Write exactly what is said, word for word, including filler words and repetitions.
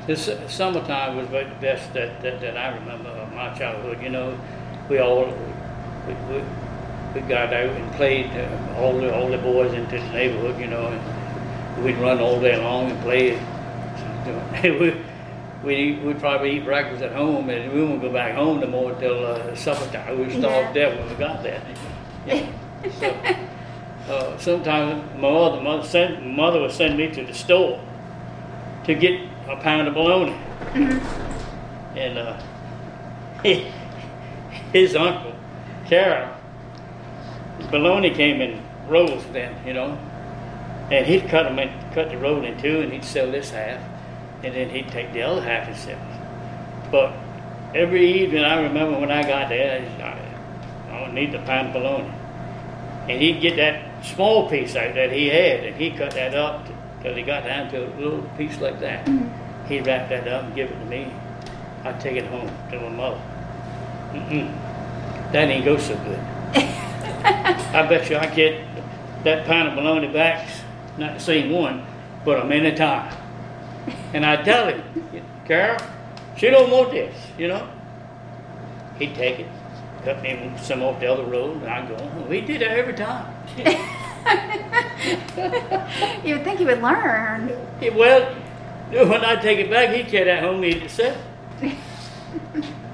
This summertime was about the best that, that, that I remember of my childhood. You know, we all we, we, we got out and played uh, all the all the boys into the neighborhood. You know, and we'd run all day long and play. we we we'd probably eat breakfast at home, and we wouldn't go back home no more until uh, supper time. We starved Yeah. dead when we got there. You know? So, uh, sometimes my mother mother, send, mother would send me to the store to get a pound of bologna. Mm-hmm. And uh, he, his uncle, Carol, bologna came in rolls then, you know, and he'd cut them in, cut the roll in two, and he'd sell this half, and then he'd take the other half and sell it. But every evening, I remember when I got there, I, I don't need the pound of bologna, and he'd get that small piece out that he had, and he cut that up till he got down to a little piece like that. Mm-hmm. He'd wrap that up and give it to me. I'd take it home to my mother. Mm-mm. That didn't go so good. I bet you I get that pound of bologna back, not the same one, but a minute time. And I'd tell him, Carol, she don't want this, you know. He'd take it, cut me some off the other road, and I'd go home. We did that every time. You would think you would learn. Well, when I take it back, he'd carry that home and eat it himself.